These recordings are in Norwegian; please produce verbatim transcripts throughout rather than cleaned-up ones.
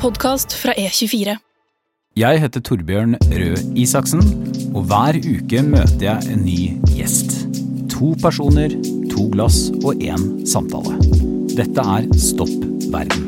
podcast fra E tjuefire. Jeg heter Torbjørn Røe Isaksen, og hver uke møter jeg en ny gjest. To personer, to glass og en samtale. Dette er Stopp Verden.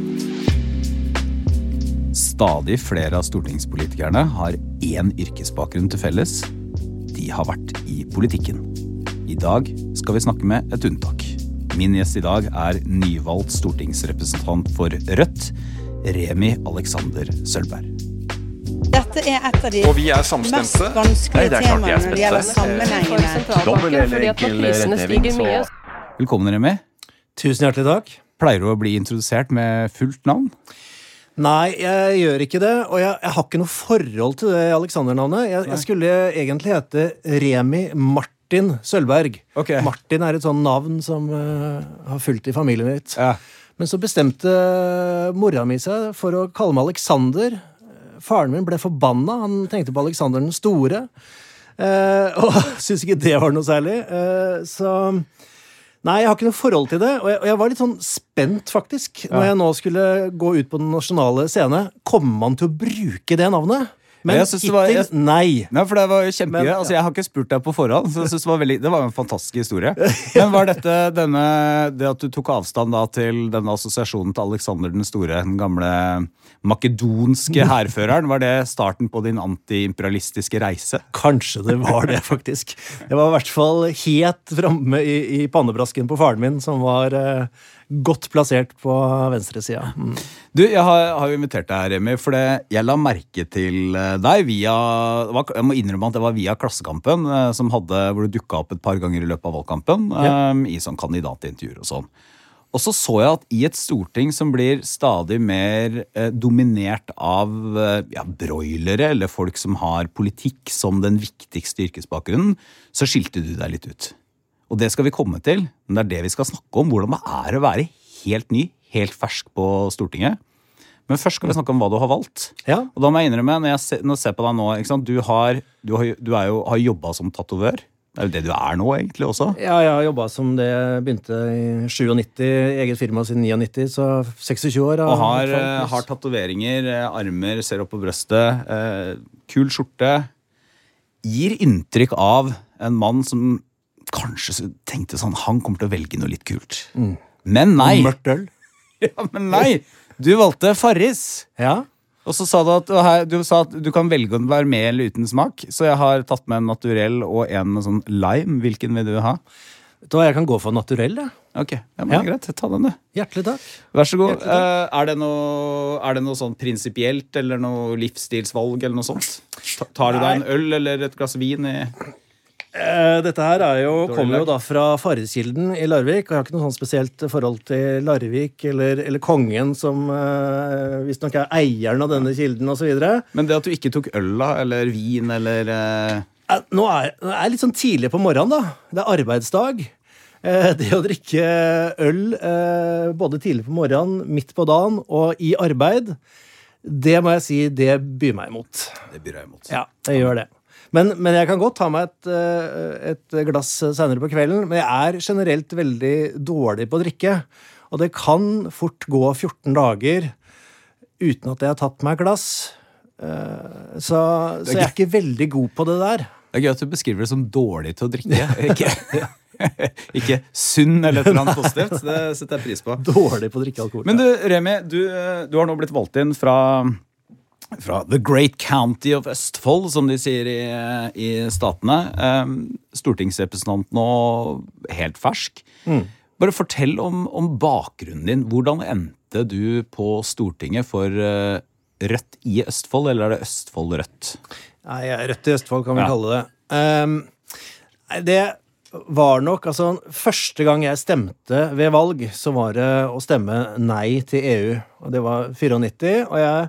Stadig flere av stortingspolitikerne har én yrkesbakgrunn til felles. De har vært i politikken. I dag skal vi snakke med et unntak. Min gjest i dag er nyvalgt stortingsrepresentant for Rødt, Remi Alexander Sølberg. Dette er et av de og vi er samstemte. mest vanskelige temaene når det gjelder sammenhengene. Dobbel eller enkel nedteving, så... Velkommen, Remi. Tusen hjertelig takk. Pleier du å bli introdusert med fullt navn? Nei, jeg gjør ikke det, og jeg, jeg har ikke noe forhold til det Alexander-navnet. Jeg, jeg skulle egentlig hete Remi Martin Sølberg. Ok. Martin er et sånn navn som uh, har fulgt i familien mitt. Ja. Men så bestemte mora mi seg for å kalle meg Alexander. Faren min ble forbanna, han tenkte på Alexander den store, uh, og synes ikke det var noe særlig. Uh, så... Nei, jeg har ikke noe forhold til det, og jeg, og jeg var litt sånn spent faktisk, når jeg nå skulle gå ut på den nasjonale scene. Kommer man til å bruke det navnet? Men Jeg synes det var- hittil, jeg- nei. Nei, for det var jo kjempegøy. Men, ja. Altså, jeg har ikke spurt deg på forhånd, så jeg synes det var veldig, det var jo en fantastisk historie. Men var dette denne, det at du tok avstand da til denne assosiasjonen til Alexander den store, den gamle makedonske hærføreren, var det starten på din anti-imperialistiske reise? Kanskje det var det faktisk. Det var i hvert fall helt fremme i, i pannebrasken på faren min, som var eh, godt plassert på venstre siden. Mm. Du, jeg har, har jo invitert deg her, Remi, for det, jeg la merke til eh, deg via, det var, jeg må innrømme at det var via Klassekampen, eh, som hadde, hvor du dukket opp et par ganger i løpet av valgkampen, eh, Ja. i sånn kandidatintervjuer og sånn. Og så så jeg at i et storting som blir stadig mer eh, dominert av eh, ja, broilere, eller folk som har politikk som den viktigste yrkesbakgrunnen, så skilte du deg litt ut. Og det skal vi komme til, men det er det vi skal snakke om, hvordan det er å være helt ny, helt fersk på Stortinget. Men først skal vi snakke om hva du har valgt. Ja. Og da må jeg innrømme, når jeg ser, når jeg ser på deg nå, ikke sant? Du, har, du, har, du er jo, har jobbet som tatovør. Det er jo det du er nå egentlig også. Ja, jeg har jobbet som det, begynte i syttiåtte, eget firma siden nittini, så seksogtjue år. Og har, eh, har tatoveringer, eh, armer, ser opp på brøstet, eh, kul skjorte. Gir inntrykk av en mann som kanskje tenkte sånn, han kommer til å velge noe litt kult. Mm. Men nei. Mørkt øl. Ja, men nei. Du valgte Farris. Ja. Og så sa du at, du sa at du kan velge å være med eller uten smak, så jeg har tatt med en naturell og en med sånn lime. Hvilken vil du ha? Vet du hva, jeg kan gå for naturell, ja. Ok, ja, men Ja. greit, ta den du. Hjertelig takk. Vær så god. Hjertelig Eh, er, det noe, er det noe sånn prinsipielt, eller noe livsstilsvalg, eller noe sånt? Ta- Tar du deg en øl eller et glass vin i... Eh, Dette her er jo, Dårlig kommer jo lag. da fra Farriskilden i Larvik, og jeg har ikke noe sånn spesielt forhold til Larvik eller, eller kongen som uh, hvis nok er eieren av denne kilden og så videre. Men det at du ikke tok øl da, eller vin, eller... eh, Eh, Nå er nå er jeg litt sånn tidlig på morgenen da. Det er arbeidsdag. Eh, Det å drikke øl eh, både tidlig på morgenen, midt på dagen og i arbeid, det må jeg si, det byr meg imot. Det byr jeg imot. Ja, det gjør det. Men, men jeg kan godt ta meg et, eh, et glass senere på kvelden, men jeg er generelt veldig dårlig på å drikke. Og det kan fort gå fjorten dager uten at jeg har tatt meg et glass. Eh, Så, så jeg er ikke veldig god på det der. Det er gøy at du beskriver det som dårlig til å drikke. Ikke, ikke sunn eller et eller annet positivt. Det setter jeg pris på. Dårlig på å drikke alkohol. Men du, Remi, du, du har nå blitt valgt inn fra, fra The Great County of Østfold, som de sier i, i statene. Um, stortingsrepresentant nå, helt fersk. Mm. Bare fortell om, om bakgrunnen din. Hvordan endte du på Stortinget for uh, Rødt i Østfold, eller er det Østfold Rødt? Nei, Rødt i Østfold kan vi Ja. kalle det. Um, nei, det var nok, altså, første gang jeg stemte ved valg, så var det å stemme nei til E U. Og det var nittifire, og jeg...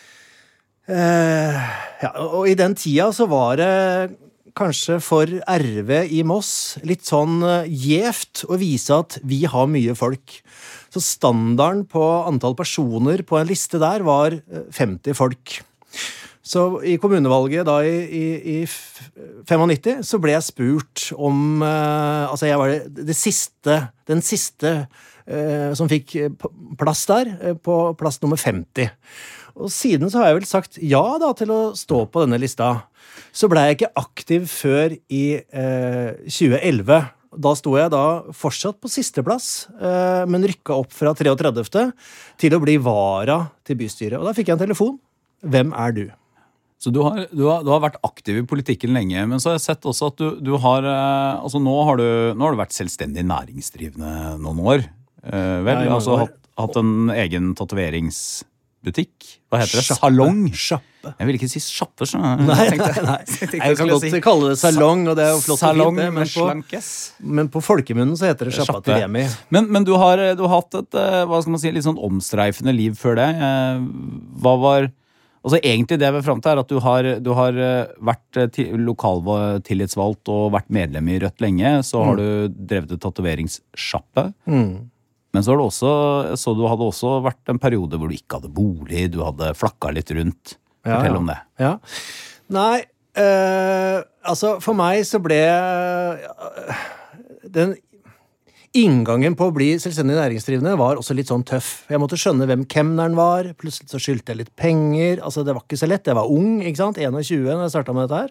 Eh, ja, og i den tida så var det kanskje for R V i Moss litt sånn eh, gjevt å vise at vi har mye folk. Så standarden på antall personer på en liste der var eh, femti folk. Så i kommunevalget da i, i, i nittifem så ble jeg spurt om eh, altså jeg var det, det siste, den siste eh, som fikk plass der, eh, på plass nummer femti. Og siden så har jeg vel sagt ja da til å stå på denne lista. Så ble jeg ikke aktiv før i eh, tjue elleve. Da sto jeg da fortsatt på sisteplass, eh, men rykka opp fra trettiende til å bli vara til bystyret. Og da fikk jeg en telefon. Hvem er du? Så du har, du, har, du har vært aktiv i politikken lenge, men så har jeg sett også at du, du har eh, altså nå har du, nå har du vært selvstendig næringsdrivende noen år. Eh, vel, Nei, altså år. hatt, hatt en egen tatoveringsbutikk. Hva heter det? Sjappe. Salong? Sjappe. Jeg vil ikke si sjapper, så Nei, nei, nei. Jeg, Jeg kan godt kalle det salong, og det er jo flott og Salong fint det, med men på, slankes. men på folkemunnen så heter det sjappa Sjappe. til Remi. Men, men du, har, du har hatt et eh, hva skal man si, litt sånn omstreifende liv før det. Eh, Hva var Altså egentlig det jeg vil frem til er at du har, du har eh, vært eh, ti- lokaltillitsvalgt og vært medlem i Rødt lenge. Så har du drevet et tatoveringssjappe. Mm. Men så har du også, jeg så du hadde også vært en periode hvor du ikke hadde bolig, du hadde flakka litt rundt. Ja, Fortell ja. om det. Ja. Nei, eh, altså for meg så ble eh, den inngangen på å bli selvstendig næringsdrivende var også litt sånn tøff. Jeg måtte skjønne hvem kemneren var, plutselig så skyldte jeg litt penger. Altså det var ikke så lett, jeg var ung, ikke sant? enogtjue når jeg startet med dette her.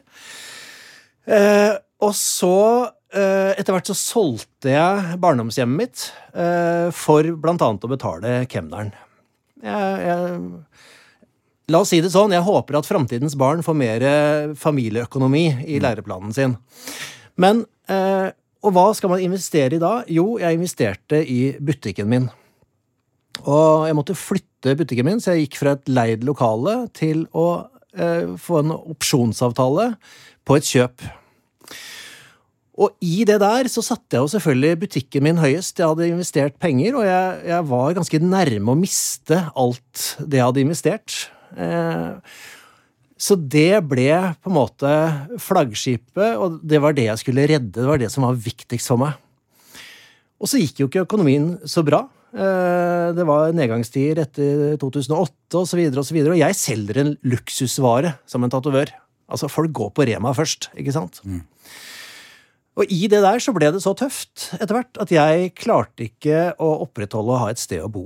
Eh, og så, eh, etter hvert så solgte jeg barndomshjemmet mitt eh, for blant annet å betale kemneren. Jeg... jeg La oss si det sånn, jeg håper at fremtidens barn får mer familieøkonomi i læreplanen sin. Men, eh, og hva skal man investere i da? Jo, jeg investerte i butikken min. Og jeg måtte flytte butikken min, så jeg gikk fra et leid lokale til å eh, få en opsjonsavtale på et kjøp. Og i det der så satte jeg jo selvfølgelig butikken min høyest. Jeg hadde investert penger, og jeg, jeg var ganske nærme å miste alt det jeg hadde investert. Eh, så det ble på en måte flaggskipet, og det var det jeg skulle redde, det var det som var viktigst for meg. Og så gikk jo ikke økonomien så bra. Eh, det var nedgangstider etter to tusen og åtte og så videre og så videre, og jeg selger en luksusvare som en tatovør. Altså folk går på Rema først, ikke sant? Mm. Og i det der så ble det så tøft etter hvert at jeg klarte ikke å opprettholde å ha et sted å bo.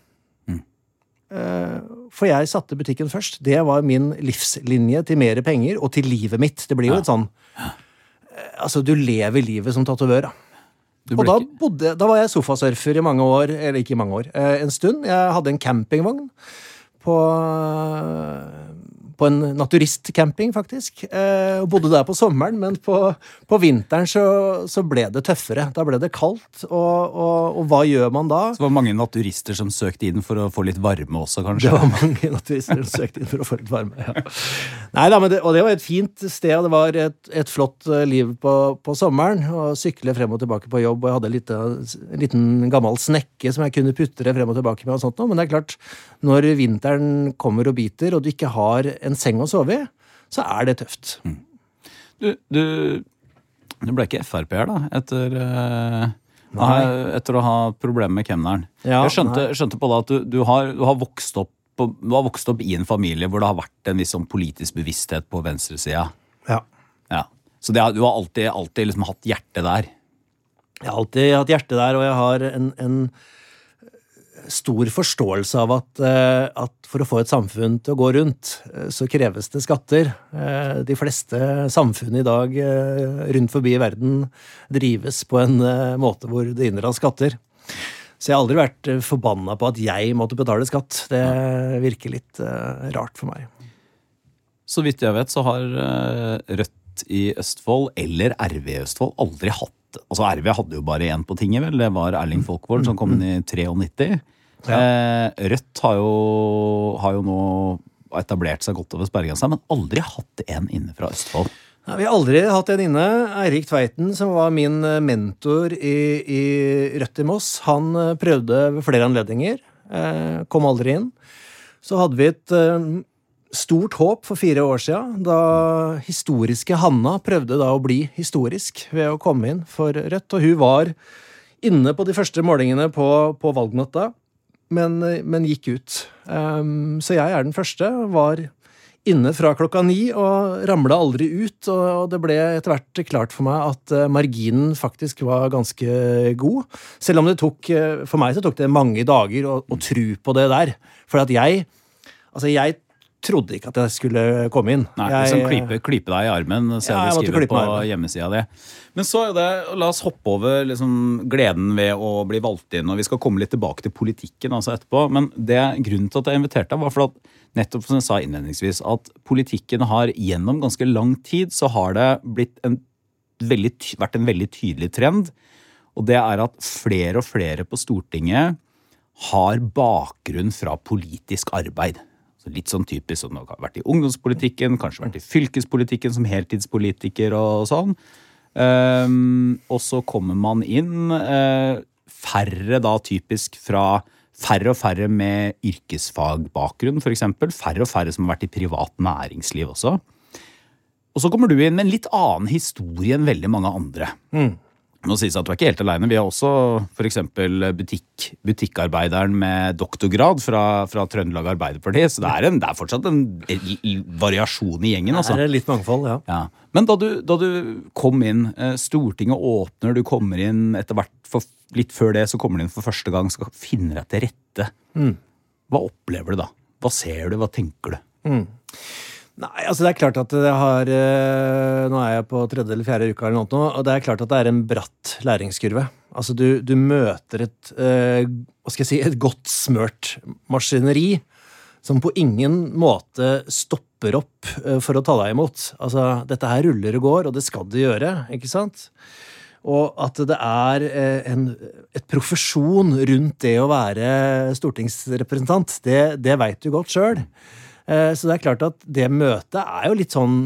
For jeg satte butikken først. Det var min livslinje til mer penger og til livet mitt. Det blir jo et sånn altså du lever livet som tatovør. Og da, bodde, da var jeg sofasurfer i mange år, eller ikke i mange år, en stund. Jeg hadde en campingvogn på, på en naturistcamping faktisk, og bodde der på sommeren, men på, på vinteren så, så ble det tøffere. Da ble det kaldt, og, og, og hva gjør man da? Så det var mange naturister som søkte inn for å få litt varme også, kanskje? Det var mange naturister som søkte inn for å få litt varme, ja. Nei da, men det, og det var et fint sted, og det var et, et flott liv på, på sommeren, og sykle frem og tilbake på jobb, og jeg hadde en liten, en liten gammel snekke som jeg kunne putte det frem og tilbake med og sånt, men det er klart, når vinteren kommer og biter, og du ikke har en seng å sove i, så er det tøft. Mm. Du, du, du ble ikke F R P-er da, etter, uh, etter å ha problemer med kemneren. Ja, jeg skjønte, skjønte på da at du, du, har, du, har vokst opp på, du har vokst opp i en familie hvor det har vært en viss sånn politisk bevissthet på venstresida. Ja. Ja. Så det, du har alltid, alltid liksom hatt hjerte der? Jeg har alltid hatt hjerte der, og jeg har en, en stor forståelse av at, at for å få et samfunn til å gå rundt, så kreves det skatter. De fleste samfunn i dag rundt forbi i verden drives på en måte hvor det innrar skatter. Så jeg har aldri vært forbannet på at jeg måtte betale skatt. Det virker litt rart for meg. Så vidt jeg vet så har Rødt i Østfold, eller R V i Østfold, aldri hatt altså R V hadde jo bare en på tinget, vel? Det var Erling Folkvord som kom inn i nitti-tre. Ja. Eh, Rødt har jo, har jo nå etablert seg godt over sperregrensa, men aldri hatt en inne fra Østfold. Ja, vi har aldri hatt en inne. Eirik Tveiten, som var min mentor i, i Rødt i Moss, han prøvde ved flere anledninger, eh, kom aldri inn. Så hadde vi et eh, stort håp for fire år siden, da historiske Hanna prøvde da å bli historisk ved å komme inn for Rødt, og hun var inne på de første målingene på, på valgnatta, men, men gikk ut. Um, så jeg er den første, var inne fra klokka ni og ramlet aldri ut, og det ble etter hvert klart for meg at marginen faktisk var ganske god, selv om det tok, for meg så tok det mange dager å, å tro på det der, for at jeg Altså, jeg trodde ikke at jeg skulle komme inn. Nei, jeg, liksom klype, klype deg i armen, ser Ja, du jeg måtte skriver klype på meg i armen. hjemmesida di. Men så er det, la oss hoppe over liksom, gleden ved å bli valgt inn, og vi skal komme litt tilbake til politikken altså etterpå, men det grunnen til at jeg inviterte deg var for at, nettopp som jeg sa innledningsvis, at politikken har gjennom ganske lang tid, så har det blitt en veldig, vært en veldig tydelig trend, og det er at flere og flere på Stortinget har bakgrunn fra politisk arbeid. Så litt sånn typisk som du har vært i ungdomspolitikken, kanskje vært i fylkespolitikken som heltidspolitiker og sånn. Um, og så kommer man inn uh, færre da typisk fra færre og færre med yrkesfagbakgrunn for eksempel, færre og færre som har vært i privat næringsliv også. Og så kommer du inn med en litt annen historie enn veldig mange andre. Mm. Nå sies at du er ikke helt alene. Vi har også for eksempel butikk, butikkarbeideren med doktorgrad fra, fra Trøndelag Arbeiderparti, så det er, en, det er fortsatt en variasjon i gjengen. Altså. Det er litt mangfold, ja. Ja. Men da du, da du kom inn, Stortinget åpner, du kommer inn etter hvert, for, litt før det så kommer du inn for første gang, skal finne deg til rette. Mm. Hva opplever du da? Hva ser du? Hva tenker du? Mm. Nei, altså det er klart at det har Nå er jeg på tredje eller fjerde uka eller noe nå, og det er klart at det er en bratt læringskurve. Altså du, du møter et eh, hva skal jeg si, et godt smørt maskineri som på ingen måte stopper opp eh, for å ta deg imot. Altså dette her ruller og går, og det skal det gjøre, ikke sant? Og at det er eh, en, et profesjon rundt det å være stortingsrepresentant, det, det vet du godt selv. Så det er klart at det møtet er jo litt sånn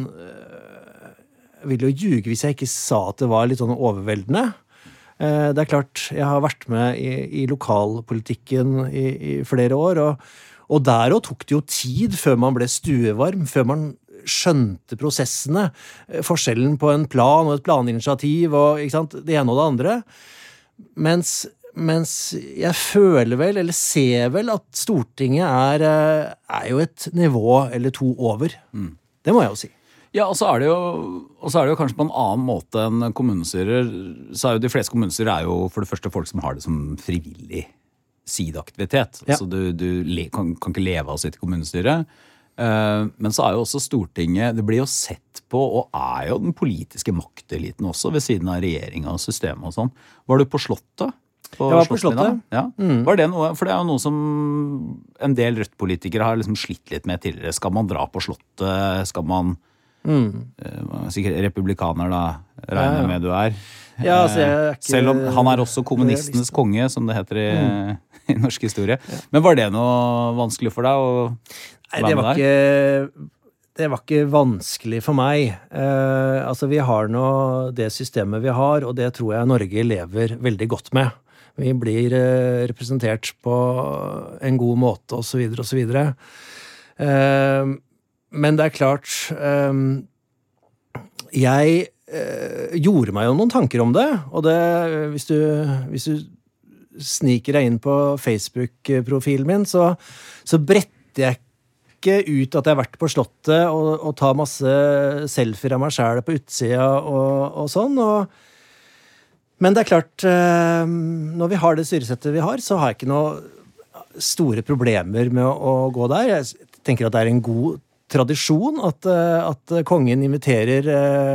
Jeg vil jo ljuge hvis jeg ikke sa at det var litt sånn overveldende. Det er klart, jeg har vært med i, i lokalpolitikken i, i flere år, og, og der også tok det jo tid før man ble stuevarm, før man skjønte prosessene, forskjellen på en plan og et planinitiativ og ikke sant, det ene og det andre. Mens Mens jeg føler vel, eller ser vel, at Stortinget er, er jo et nivå eller to over. Mm. Det må jeg jo si. Ja, og så er det jo, og så er det jo kanskje på en annen måte enn kommunestyrer. Så er jo de fleste kommunestyrer er jo for det første folk som har det som frivillig sideaktivitet. Ja. Altså du, du le, kan, kan ikke leve av å sitte i kommunestyret. Uh, men så er jo også Stortinget, det blir jo sett på, og er jo den politiske makteliten også, ved siden av regjeringen og systemet og sånn. Var du på Slottet? På jeg var på Slottet. Ja. Mm. Var det noe, for det er jo noe som en del Rødt-politikere har liksom slitt litt med tidligere. Skal man dra på Slottet? Skal man mm. uh, sikkert republikaner da, regner ja, ja. med du er. Ja, altså jeg er ikke, selv om han er også kommunistenes konge, som det heter i, mm. i norsk historie. Ja. Men var det noe vanskelig for deg å Nei, det var ikke Det var ikke vanskelig for meg. Eh, altså vi har nå det systemet vi har, og det tror jeg Norge lever veldig godt med. Vi blir eh, representert på en god måte, og så videre, og så videre. Eh, men det er klart, eh, jeg eh, gjorde meg jo noen tanker om det, og det, hvis du, hvis du sniker deg inn på Facebook-profilen min, så, så bretter jeg ikke ut at jeg har vært på Slottet og, og tar masse selfier av meg selv på utsida og, og sånn, og men det er klart, når vi har det styresettet vi har, så har jeg ikke noe store problemer med å gå der. Jeg tenker at det er en god tradisjon at, at kongen inviterer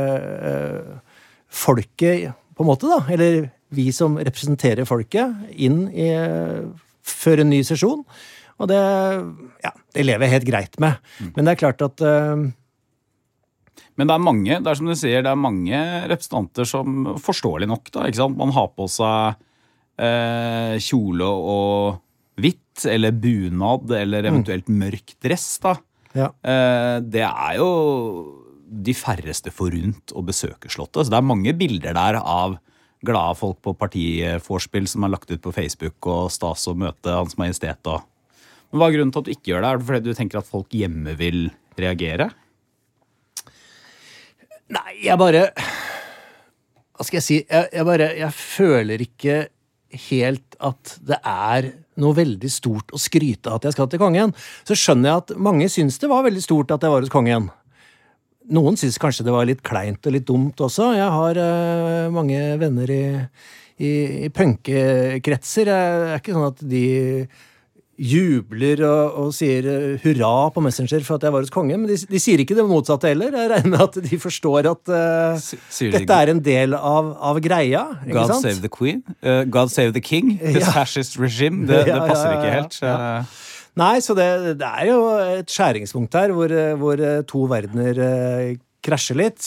folket, på en måte da, eller vi som representerer folket, inn i, før en ny sesjon. Og det, ja, det lever jeg helt greit med. Men det er klart at Men det er mange, det er som du sier, det er mange representanter som forståelig nok da, ikke sant? Man har på seg eh, kjole og hvitt, eller bunad, eller eventuelt mm. mørk dress da. Ja. Eh, det er jo de færreste forunt å besøke Slottet, så det er mange bilder der av glade folk på partiforspill som er lagt ut på Facebook og stas å møte Hans Majestet. Og... Men hva er grunnen til at du ikke gjør det? Er det fordi du tenker at folk hjemme vil reagere? Nei, jeg bare Hva skal jeg si? Jeg, jeg bare Jeg føler ikke helt at det er noe veldig stort å skryte av at jeg skal til kongen. Så skjønner jeg at mange syns det var veldig stort at jeg var hos kongen. Noen syns kanskje det var litt kleint og litt dumt også. Jeg har uh, mange venner i, i, i punkekretser. Det er ikke sånn at de jubler og, og sier hurra på Messenger for at jeg var hos kongen, men de, de sier ikke det motsatte heller. Jeg regner med at de forstår at uh, de dette er en del av, av greia. Ikke God sant? save the queen, uh, God save the king, this Ja. fascist regime, det, Ja, det passer ja, ja, ikke helt. ja. Uh, Nei, så det, det er jo et skjæringspunkt her, hvor, hvor to verdener uh, krasjer litt.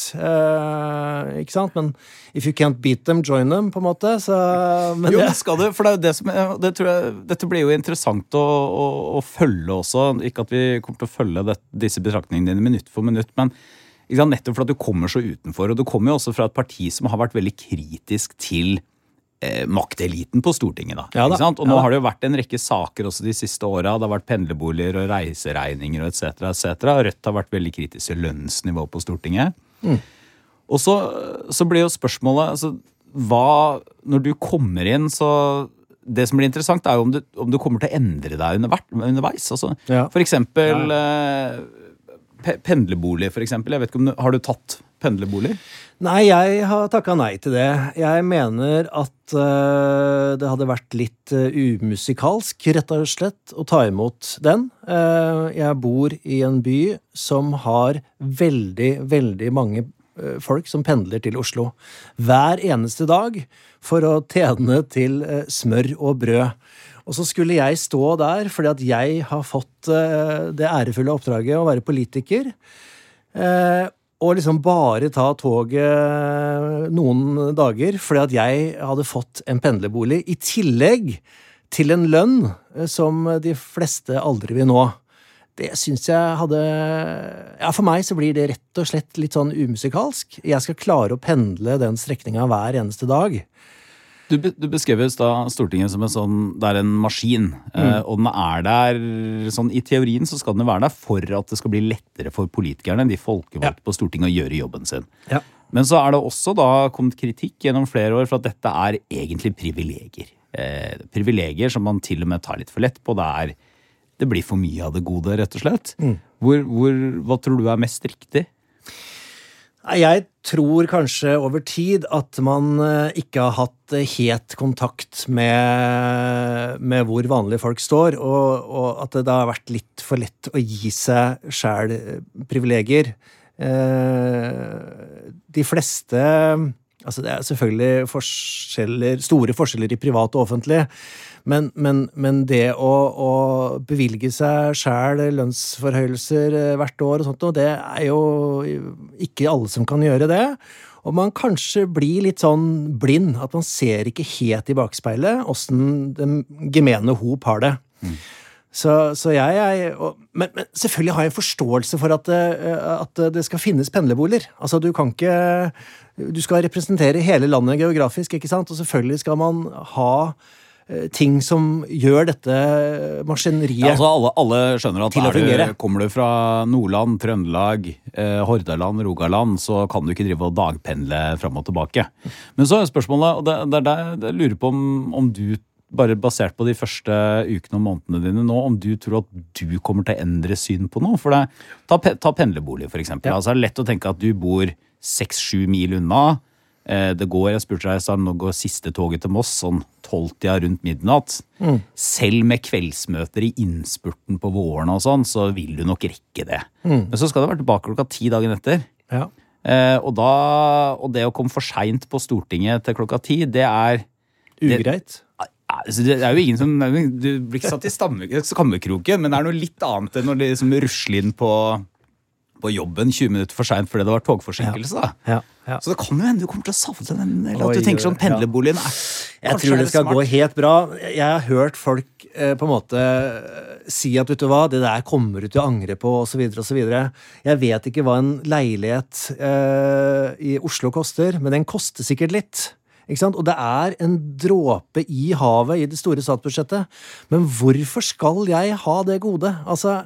Uh, ikke sant? Men if you can't beat them, join them, på en måte. Så, men Jo, det, det skal du, for det er jo det som det tror jeg, dette blir jo interessant å, å, å følge også. Ikke at vi kommer til å følge det, disse betraktningene dine minutt for minutt, men ikke sant, nettopp for at du kommer så utenfor. Og du kommer jo også fra et parti som har vært veldig kritisk til eh, makteliten på Stortinget. Da, Ja da, ikke sant? Og nå ja da. har det jo vært en rekke saker også de siste åra. Det har vært pendlerboliger og reiseregninger og et cetera et cetera. Rødt har vært veldig kritisk til lønnsnivå på Stortinget. Mm. Og så, så blir jo spørsmålet altså, hva, når du kommer inn, så det som blir interessant er jo om du, om du kommer til å endre deg under, underveis. Altså, Ja. For eksempel eh, pe- pendlerbolig, for eksempel. Jeg vet ikke om du, har du tatt pendlerbolig? Nei, jeg har takket nei til det. Jeg mener at uh, det hadde vært litt uh, umusikalsk, rett og slett, å ta imot den. Uh, jeg bor i en by som har veldig, veldig mange uh, folk som pendler til Oslo. Hver eneste dag for å tjene til uh, smør og brød. Og så skulle jeg stå der fordi at jeg har fått uh, det ærefulle oppdraget å være politiker. Uh, Og liksom bare ta toget noen dager, fordi at jeg hadde fått en pendlerbolig, i tillegg til en lønn som de fleste aldri vil nå. Det synes jeg hadde... Ja, for meg så blir det rett og slett litt sånn umusikalsk. Jeg skal klare å pendle den strekningen hver eneste dag. Du, be, du beskrev da Stortinget som en sånn, det er en maskin, mm. eh, og den er der, sånn i teorien så skal den være der for at det skal bli lettere for politikerne, de folkevalgte ja. På Stortinget, å gjøre jobben sin. Ja. Men så er det også da kommet kritikk gjennom flere år for at dette er egentlig privilegier. Eh, privilegier som man til og med tar litt for lett på, det er, det blir for mye av det gode, rett og slett. Mm. Hvor, hvor, hva tror du er mest riktig? Jeg tror kanskje over tid at man ikke har hatt helt kontakt med, med hvor vanlige folk står, og, og at det har vært litt for lett å gi seg selv privilegier. De fleste, altså det er selvfølgelig forskjeller, store forskjeller i privat og offentlig, Men, men, men det å, å bevilge seg selv lønnsforhøyelser hvert år og sånt, og det er jo ikke alle som kan gjøre det. Og man kanskje blir litt sånn blind, at man ser ikke helt i bakspeilet hvordan den gemene hop har det. Mm. Så, så jeg, jeg og, men, men selvfølgelig har jeg forståelse for at, at det skal finnes pendlerboliger. Altså du kan ikke, du skal representere hele landet geografisk, ikke sant? Og selvfølgelig skal man ha ting som gjør dette maskineriet ja, altså alle, alle skjønner at til å fungere. Du, kommer du fra Nordland, Trøndelag, eh, Hordaland, Rogaland, så kan du ikke drive og dagpendle fram og tilbake. Men så er spørsmålet, og det, det er der jeg lurer på om, om du, bare basert på de første ukene og månedene dine nå, om du tror at du kommer til å endre syn på noe. For det, ta, ta pendlerbolig for eksempel. Ja. Altså, det er lett å tenke at du bor seks-sju mil unna. Det går, jeg spurte deg, sånn, nå går siste toget til Moss sånn tolvtida rundt midnatt. Mm. Selv med kveldsmøter i innspurten på våren og sånn, så vil du nok rekke det. Mm. Men så skal det være tilbake klokka ti dagen etter. Ja. Eh, og, da, og det å komme for sent på Stortinget til klokka ti, det er... Ugreit. Det, altså, det er jo ingen som... Du blir ikke satt i skammekroken, men det er noe litt annet enn når det liksom rusler inn på... på jobben tjue minutter for sent fordi det var togforsinkelse da. Ja, ja. Så det kan jo hende du kommer til å savne den, eller at du tenker sånn pendlerboligen er... Jeg tror det skal gå helt bra. Jeg har hørt folk eh, på en måte si at, vet du hva, det der kommer du til å angre på, og så videre, og så videre. Jeg vet ikke hva en leilighet eh, i Oslo koster, men den koster sikkert litt. Ikke sant? Og det er en dråpe i havet i det store statsbudsjettet. Men hvorfor skal jeg ha det gode? Altså...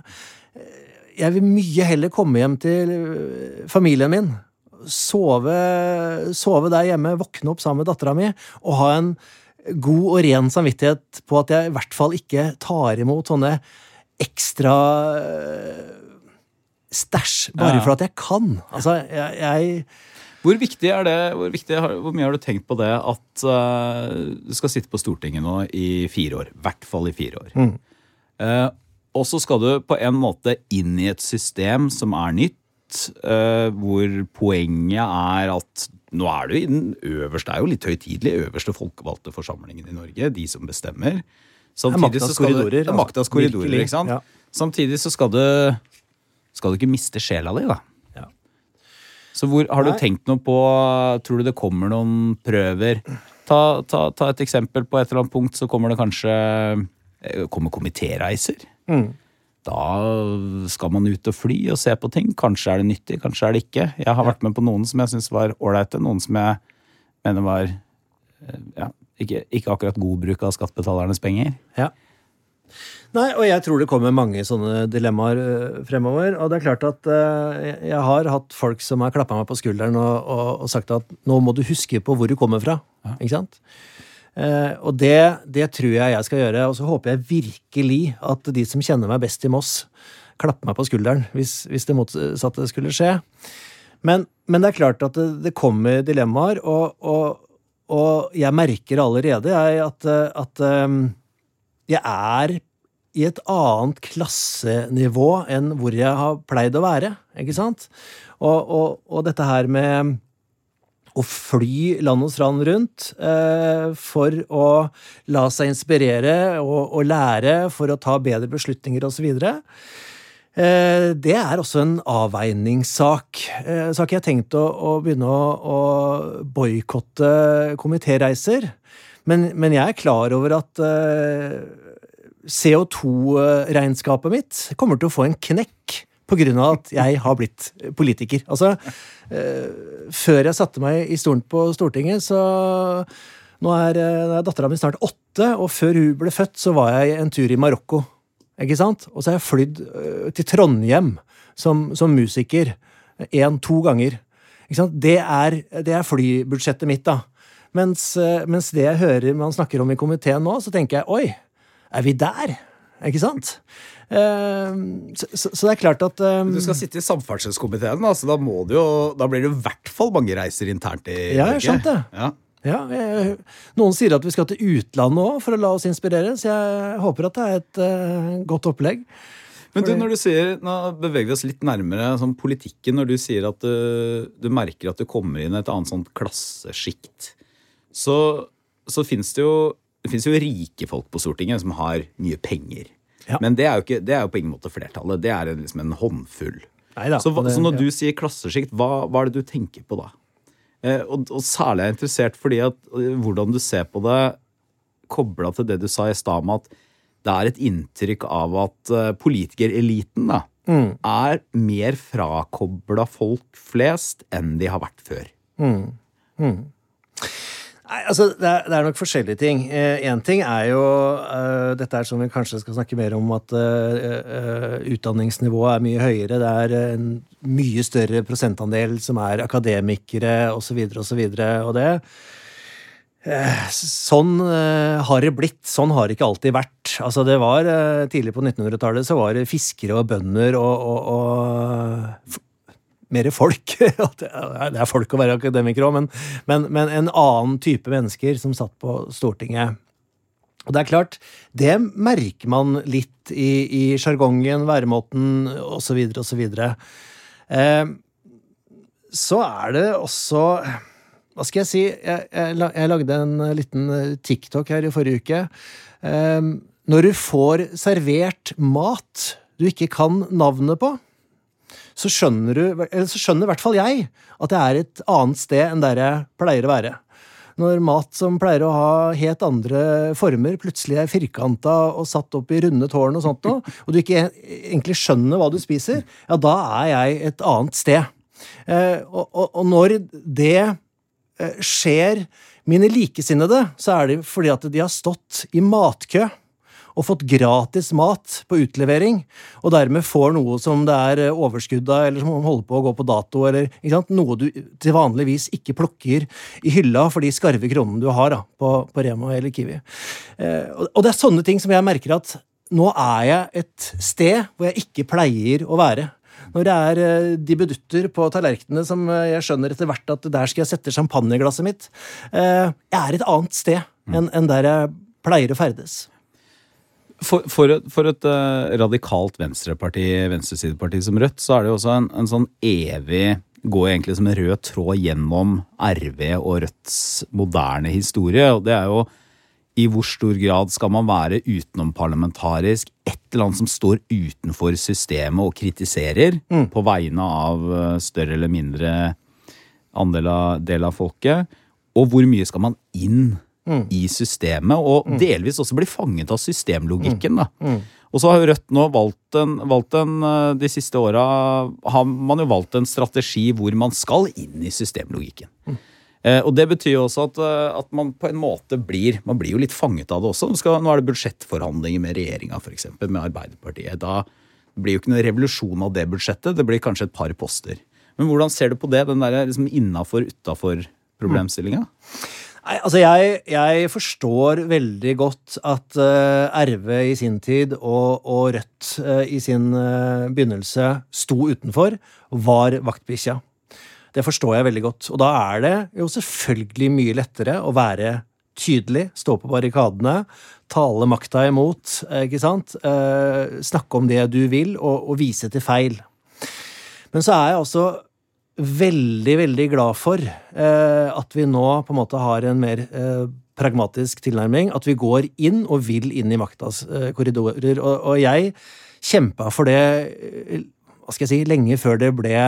Jeg vil mye heller komme hjem til familien min, sove, sove der hjemme, våkne opp sammen med datteren min, og ha en god og ren samvittighet på at jeg i hvert fall ikke tar imot sånne ekstra stæsj, bare ja. For at jeg kan. Altså, jeg... jeg hvor viktig er det, hvor, viktig, hvor mye har du tenkt på det at uh, du skal sitte på Stortinget nå i fire år, i hvert fall i fire år. Mm. Eh, og så skal du på en måte inn i et system som er nytt, eh, hvor poenget er at nå er du i den øverste, det er jo litt høytidelig, øverste folkevalgte forsamlingen i Norge, de som bestemmer. Samtidig så skal du, det er maktas korridorer, ikke sant? Ja. Samtidig så skal du, skal du ikke miste sjela di, da. Så hvor, har du Nei. tenkt noe på, tror du det kommer noen prøver? Ta, ta, ta et eksempel på et eller annet punkt, så kommer det kanskje, kommer komitéreiser. Mm. Da skal man ut og fly og se på ting. Kanskje er det nyttig, kanskje er det ikke. Jeg har vært med på noen som jeg synes var ålreite, noen som jeg mener var ja, ikke, ikke akkurat god bruk av skattebetalernes penger. Ja. Nei, og jeg tror det kommer mange sånne dilemmaer uh, fremover, og det er klart at uh, jeg har hatt folk som har klappet meg på skulderen og, og, og sagt at nå må du huske på hvor du kommer fra, ja. Ikke sant? Uh, og det, det tror jeg jeg skal gjøre, og så håper jeg virkelig at de som kjenner meg best i Moss klapper meg på skulderen, hvis, hvis det motsatte skulle skje. Men, men det er klart at det, det kommer dilemmaer, og, og, og jeg merker allerede jeg, at, at um, jeg er i et annet klassenivå enn hvor jeg har pleid å være, ikke sant? Og, og, og dette her med å fly land og strand rundt eh, for å la seg inspirere og, og lære for å ta bedre beslutninger og så videre, eh, det er også en avveiningssak. Eh, så har ikke jeg tenkt å, å begynne å, å boykotte komitéreiser, men, men jeg er klar over at eh, C O to-regnskapet mitt kommer til å få en knekk på grunn av at jeg har blitt politiker. Altså, eh, før jeg satte meg i stolen på Stortinget, så nå er, er datteren min snart åtte, og før hun ble født, så var jeg en tur i Marokko, ikke sant? Og så har jeg flydd uh, til Trondheim som, som musiker en, to ganger. Ikke sant? Det er, det er flybudsjettet mitt, da. Mens, uh, mens det jeg hører man snakker om i komiteen nå, så tenker jeg, oi, er vi der? Ikke sant? Uh, så, så, så det er klart at um, Du skal sitte i samferdselskomiteen, da, så da, må du jo, da blir det i hvert fall mange reiser internt i Norge. Ja, jeg skjønte det. Ja. Ja, jeg, noen sier at vi skal til utlandet også for å la oss inspirere, så jeg håper at det er et uh, godt opplegg. Men du, når du sier, nå beveger vi oss litt nærmere sånn politikken, når du sier at du, du merker at du kommer inn i et annet sånt klasseskikt, så, så finnes det jo Det finnes jo rike folk på Stortinget som har mye penger. Ja. Men det er, jo ikke, det er jo på ingen måte flertallet. Det er liksom en håndfull. Neida, så, det, så når ja. du sier klasseskikt, hva, hva er det du tenker på da? Eh, og, og særlig er jeg interessert fordi at hvordan du ser på det koblet til det du sa i sted om at det er et inntrykk av at uh, politikereliten da, mm. er mer frakoblet folk flest enn de har vært før. Mm. Mm. Nei, altså, det er, det er nok forskjellige ting. Eh, en ting er jo, uh, dette er som vi kanskje skal snakke mer om, at uh, uh, utdanningsnivået er mye høyere. Det er en mye større prosentandel som er akademikere, og så videre, og så videre. Og det, uh, sånn uh, har det blitt. Sånn har det ikke alltid vært. Altså, det var uh, tidlig på nittenhundretallet, så var det fiskere og bønder og, og, og mer folk. Det er folk å være akademikere også, men, men, men en annen type mennesker som satt på Stortinget. Og det er klart, det merker man litt i, i jargongen, væremåten, og så videre, og så videre. Eh, så er det også, hva skal jeg si, jeg, jeg, jeg lagde en liten TikTok her i forrige uke. Eh, når du får servert mat du ikke kan navnet på, så skjønner du, eller så skjønner i hvert fall jeg, at det er et annet sted enn der jeg pleier å være. Når mat som pleier å ha helt andre former, plutselig er firkantet og satt opp i runde tårn og sånt, og du ikke egentlig skjønner hva du spiser, ja, da er jeg et annet sted. Eh, og, og, og når det eh, skjer mine likesinnede, så er det fordi at de har stått i matkø, og fått gratis mat på utlevering, og dermed får noe som det er overskudd av, eller som holder på å gå på dato, eller ikke sant? Noe du til vanligvis ikke plukker i hylla for de skarve kronene du har da, på, på Rema eller Kiwi. Eh, og, og det er sånne ting som jeg merker at nå er jeg et sted hvor jeg ikke pleier å være. Når det er eh, de bedutter på tallerkenene som jeg skjønner etter hvert at der skal jeg sette champagneglasset mitt, eh, jeg er et annet sted enn, enn der jeg pleier å ferdes. For, for et, for et uh, radikalt venstreparti, venstresideparti som Rødt, så er det jo også en, en sånn evig, går egentlig som en rød tråd gjennom R V og Rødts moderne historie, og det er jo i hvor stor grad skal man være utenomparlamentarisk, et eller annet som står utenfor systemet og kritiserer mm. på vegne av større eller mindre andel av, del av folket, og hvor mye skal man inn Mm. i systemet, og mm. delvis også blir fanget av systemlogikken. Da. Mm. Og så har jo Rødt nå valgt en, valgt en, de siste åra har man jo valgt en strategi hvor man skal inn i systemlogikken. Mm. Eh, og det betyr jo også at, at man på en måte blir, man blir jo litt fanget av det også. Nå, skal, nå er det budsjettforhandlinger med regjeringa, for eksempel, med Arbeiderpartiet. Da blir jo ikke noe revolusjon av det budsjettet, det blir kanskje et par poster. Men hvordan ser du på det, den der liksom innafor, utafor problemstillinga? Mm. Nei, altså jeg, jeg forstår veldig godt at uh, R V i sin tid og, og Rødt uh, i sin uh, begynnelse sto utenfor og var vaktbikkja. Det forstår jeg veldig godt. Og da er det jo selvfølgelig mye lettere å være tydelig, stå på barrikadene, tale makta imot, ikke sant? Uh, snakke om det du vil og, og vise til feil. Men så er jeg også veldig, veldig glad for eh, at vi nå på en måte har en mer eh, pragmatisk tilnærming, at vi går inn og vil inn i maktas eh, korridorer, og, og jeg kjempet for det eh, hva skal jeg si, lenge før det ble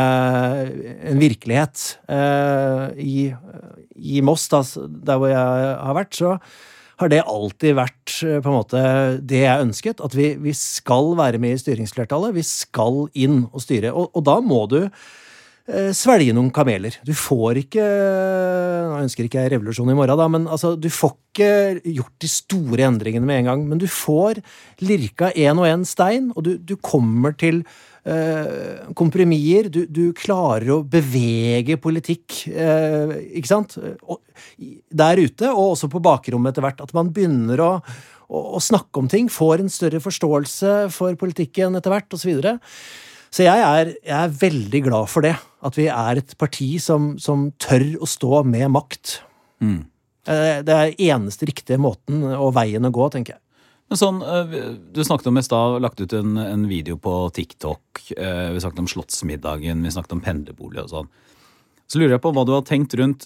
en virkelighet eh, i, i Moss, da, der hvor jeg har vært, så har det alltid vært på en måte det jeg ønsket, at vi, vi skal være med i styringsflertallet, vi skal inn og styre, og, og da må du svelge noen kameler. Du får ikke, nå ønsker ikke jeg revolusjon i morgen da, men altså, du får ikke gjort de store endringene med en gang, men du får lirka en og en stein, og du, du kommer til eh, kompromisser, du, du klarer å bevege politikk, eh, ikke sant? Og, der ute, og også på bakrommet etter hvert, at man begynner å, å, å snakke om ting, får en større forståelse for politikken etter hvert, og så videre. Så jeg er, jeg er veldig glad for det, at vi er et parti som, som tør å stå med makt. Mm. Det er eneste riktige måten og veien å gå, tenker jeg. Men sånn, du snakket om i stad, lagt ut en, en video på TikTok, vi snakket om Slottsmiddagen, vi snakket om pendlerbolig og sånn. Så lurer jeg på hva du har tenkt rundt,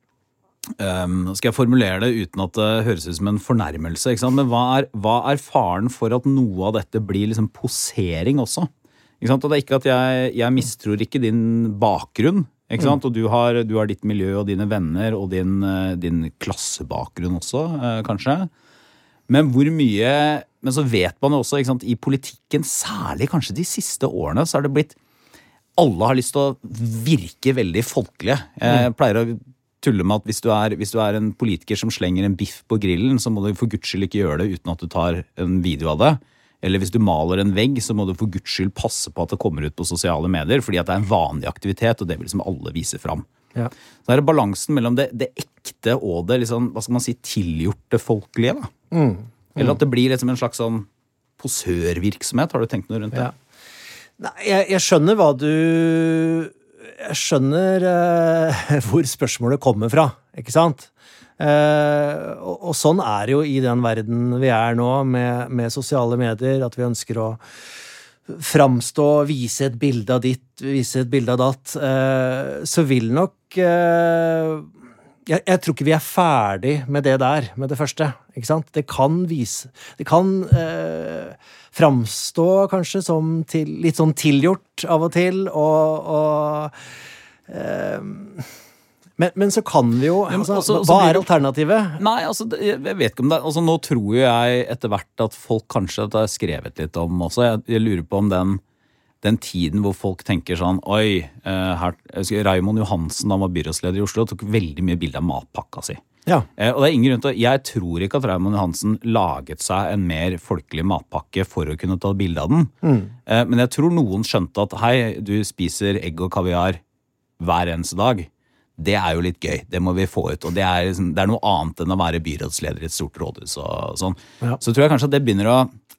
um, skal jeg formulere det uten at det høres ut som en fornærmelse, ikke sant? Men hva er, hva er faren for at noe av dette blir liksom posering også? Ikke sant? Og det er ikke at jeg, jeg mistror ikke din bakgrunn, ikke sant? Mm. Og du har, du har ditt miljø og dine venner og din, din klassebakgrunn også, eh, kanskje. Men hvor mye, men så vet man jo også, ikke sant, i politikken, særlig kanskje de siste årene, så har det blitt, alle har lyst til å virke veldig folkelige. Jeg mm. pleier å tulle med at hvis du, er, hvis du er en politiker som slenger en biff på grillen, så må du for Guds skyld ikke gjøre det uten at du tar en video av det. Eller hvis du maler en vegg, så må du for Guds skyld passe på at det kommer ut på sosiale medier, fordi at det er en vanlig aktivitet, og det vil liksom alle vise fram. Ja. Så er det balansen mellom det, det ekte og det, liksom, hva skal man si, tilgjorte folkelige, da. Mm. Mm. Eller at det blir liksom en slags sånn posørvirksomhet. Har du tenkt noe rundt det? Ja. Nei, jeg, jeg skjønner hva du... Jeg skjønner uh, hvor spørsmålet kommer fra, ikke sant? Uh, og, og sånn er det jo i den verden vi er nå med, med sosiale medier, at vi ønsker å framstå, vise et bilde av ditt, vise et bilde av datt, uh, så vil nok uh, jeg, jeg tror ikke vi er ferdig med det der, med det første, ikke sant? Det kan vise, det kan uh, framstå kanskje som til, litt sånn tilgjort av og til, og, og uh, Men, men så kan vi jo, altså, også, hva er alternativet? Nei, altså, jeg vet ikke om det, altså nå tror jeg etter hvert at folk kanskje har skrevet litt om også, jeg, jeg lurer på om den, den tiden hvor folk tenker sånn, oi, her, Raymond Johansen, han var byrådsleder i Oslo, tok veldig mye bilder av matpakka si. Ja. Eh, og det er ingen grunn til, jeg tror ikke at Raymond Johansen laget seg en mer folkelig matpakke for å kunne ta bilde av den, mm. eh, men jeg tror noen skjønte at, hei, du spiser egg og kaviar hver eneste dag, det er jo litt gøy, det må vi få ut, og det er, liksom, det er noe annet enn å være byrådsleder i et stort rådhus og sånn. Ja. Så tror jeg kanskje at det begynner å,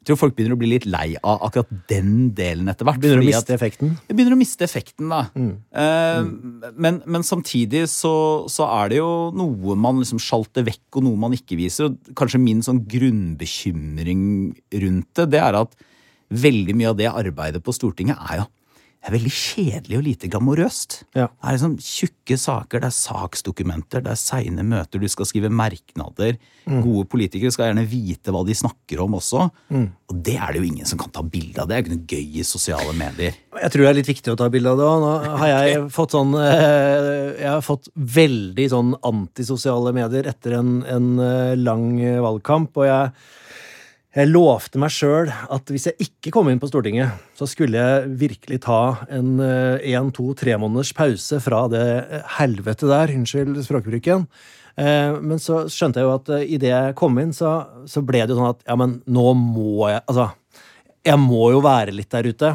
Jeg tror folk begynner å bli litt lei av akkurat den delen etter hvert. Begynner å fordi miste at- effekten. Det begynner å miste effekten, da. Mm. Eh, men, men samtidig så, så er det jo noe man liksom sjalter vekk, og noe man ikke viser. Og kanskje min sånn grunnbekymring rundt det, det er at veldig mye av det arbeidet på Stortinget er jo det er veldig kjedelig og lite glamorøst. Ja. Det er liksom tjukke saker, det er saksdokumenter, det er seine møter, du skal skrive merknader. Mm. Gode politikere skal gjerne vite hva de snakker om også. Mm. Og det er det jo ingen som kan ta bilde av. Det er ikke noe gøy i sosiale medier. Jeg tror det er litt viktig å ta bilde av det også. Nå har jeg fått sånn Jeg har fått veldig sånn antisosiale medier etter en, en lang valgkamp, og jeg Jeg lovte meg selv at hvis jeg ikke kom inn på Stortinget, så skulle jeg virkelig ta en en, to, tre måneders pause fra det helvete der, unnskyld språkbruken. Men så skjønte jeg jo at i det jeg kom inn, så, så ble det jo sånn at, ja, men nå må jeg, altså, jeg må jo være litt der ute.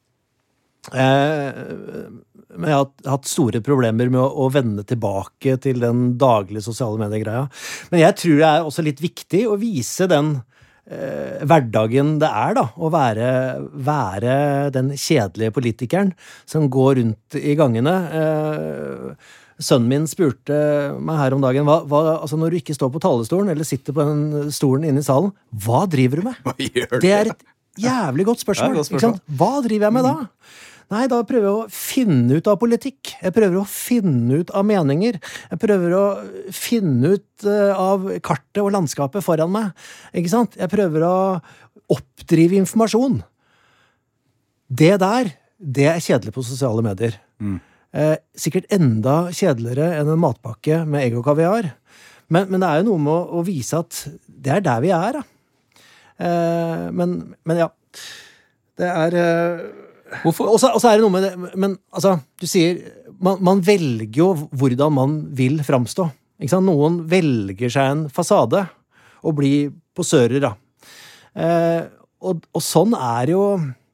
Men jeg har hatt store problemer med å, å vende tilbake til den daglige sosiale mediegreia. Men jeg tror det er også litt viktig å vise den Eh, hverdagen det er da, å være, være den kjedelige politikeren som går rundt i gangene. Eh, sønnen min spurte meg her om dagen, hva, hva, altså når du ikke står på talerstolen eller sitter på den stolen inne i salen, hva driver du med? Hva gjør du? Det er et jævlig godt spørsmål. Ja, godt spørsmål. Ikke sant? Hva driver jeg med da? Nei, da prøver jeg å finne ut av politikk. Jeg prøver å finne ut av meninger. Jeg prøver å finne ut uh, av kartet og landskapet foran meg. Ikke sant? Jeg prøver å oppdrive informasjon. Det der, det er kjedelig på sosiale medier. Mm. Eh, sikkert enda kjedeligere enn en matpakke med egg og kaviar. Men, men det er jo noe med å, å vise at det er der vi er, da. Eh, men, men ja, det er... Uh, Og så er det noe med det, men altså, du sier, man, man velger jo hvordan man vil framstå. Ikke sant? Noen velger seg en fasade og blir posører, da. Eh, og, og sånn er jo,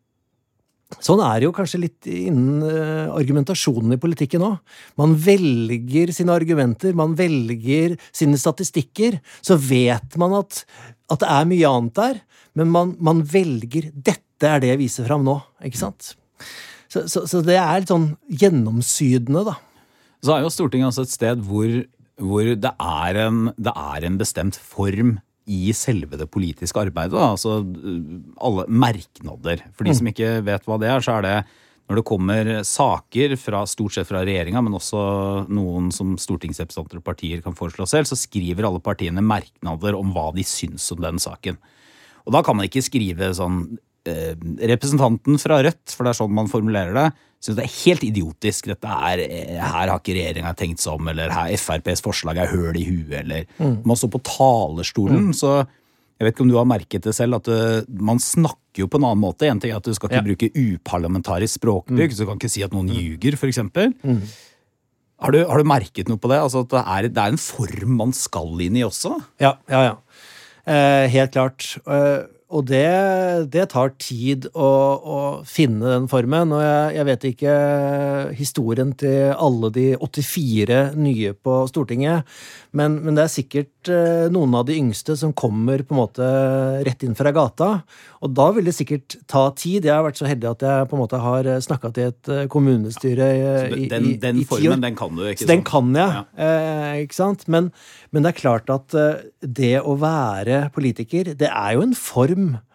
sånn er jo kanskje litt innen uh, argumentasjonen i politikken også. Man velger sine argumenter, man velger sine statistikker, så vet man at, at det er mye annet der, men man, man velger dette. Det er det jeg viser frem nå, ikke sant? Så, så, så det er litt sånn gjennomsydende, da. Så er jo Stortinget altså et sted hvor, hvor det, er en, det er en bestemt form i selve det politiske arbeidet, da. Altså alle merknader. For de som ikke vet hva det er, så er det når det kommer saker fra, stort sett fra regjeringen, men også noen som stortingsrepresentanter og partier kan foreslå selv, så skriver alle partiene merknader om hva de syns om den saken. Og da kan man ikke skrive sånn representanten fra Rødt, for det er sånn man formulerer det, synes det er helt idiotisk. Dette er, her har ikke regjeringen tenkt seg om, eller her F R P's forslag er høl i huet, eller mm. man står på talerstolen, mm. så jeg vet ikke om du har merket det selv, at du, man snakker jo på en annen måte. En ting er at du skal ikke ja. bruke uparlamentarisk språkbruk, mm. så du kan ikke si at noen ljuger, for eksempel. Mm. Har, du, har du merket noe på det? Altså at det er, det er en form man skal inn i også? Ja, ja, ja. Eh, helt klart. Eh, Og det, det tar tid å, å finne den formen, og jeg, jeg vet ikke historien til alle de åttifire nye på Stortinget, men, men det er sikkert eh, noen av de yngste som kommer på en måte rett inn fra gata, og da vil det sikkert ta tid. Jeg har vært så heldig at jeg på en måte har snakket til et kommunestyre i, den, i, den i ti formen, år. Den kan du, ikke sant? Den kan jeg, ja. eh, ikke sant? Men, men det er klart at eh, det å være politiker, det er jo en form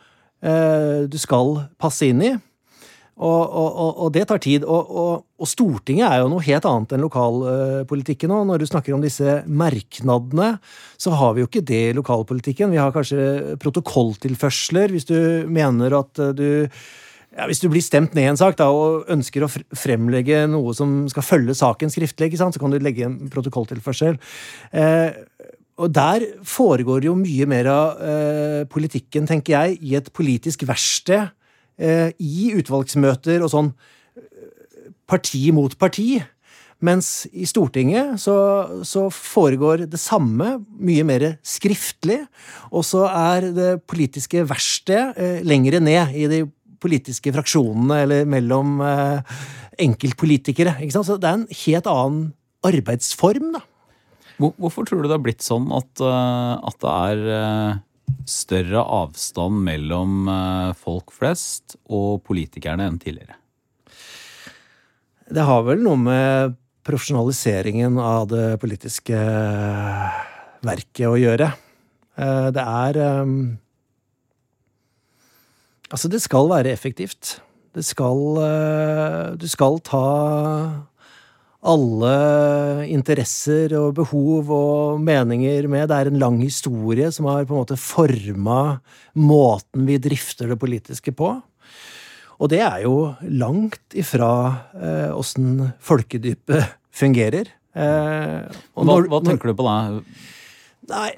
du skal passe inn i, og, og, og det tar tid, og, og, og Stortinget er jo noe helt annet enn lokalpolitikken nå. Når du snakker om disse merknadene, så har vi jo ikke det i lokalpolitikken. Vi har kanskje protokolltilførsler, hvis du mener at du ja, hvis du blir stemt ned i en sak da, og ønsker å fremlegge noe som skal følge saken skriftlig, ikke sant? Så kan du legge en protokolltilførsel. Eh, Og der foregår jo mye mer av eh, politikken, tenker jeg, i et politisk verksted, eh, i utvalgsmøter og sånn, parti mot parti. Mens i Stortinget så, så foregår det samme, mye mer skriftlig, og så er det politiske verksted eh, lengre ned i de politiske fraksjonene, eller mellom eh, enkeltpolitikere, ikke sant? Så det er en helt annen arbeidsform, da. Hvorfor tror du det har blitt sånn at, at det er større avstand mellom eh, folk flest og politikerne enn tidligere? Det har vel noe med profesjonaliseringen av det politiske verket å gjøre. Eh, Det er eh, Altså, det skal være effektivt. Det skal eh, Du skal ta alle interesser og behov og meninger med. Det er en lang historie som har på en måte formet måten vi drifter det politiske på. Og det er jo langt ifra eh, hvordan folkedypet fungerer. Eh, og Hva, når- hva når- tenker du på da? Nei,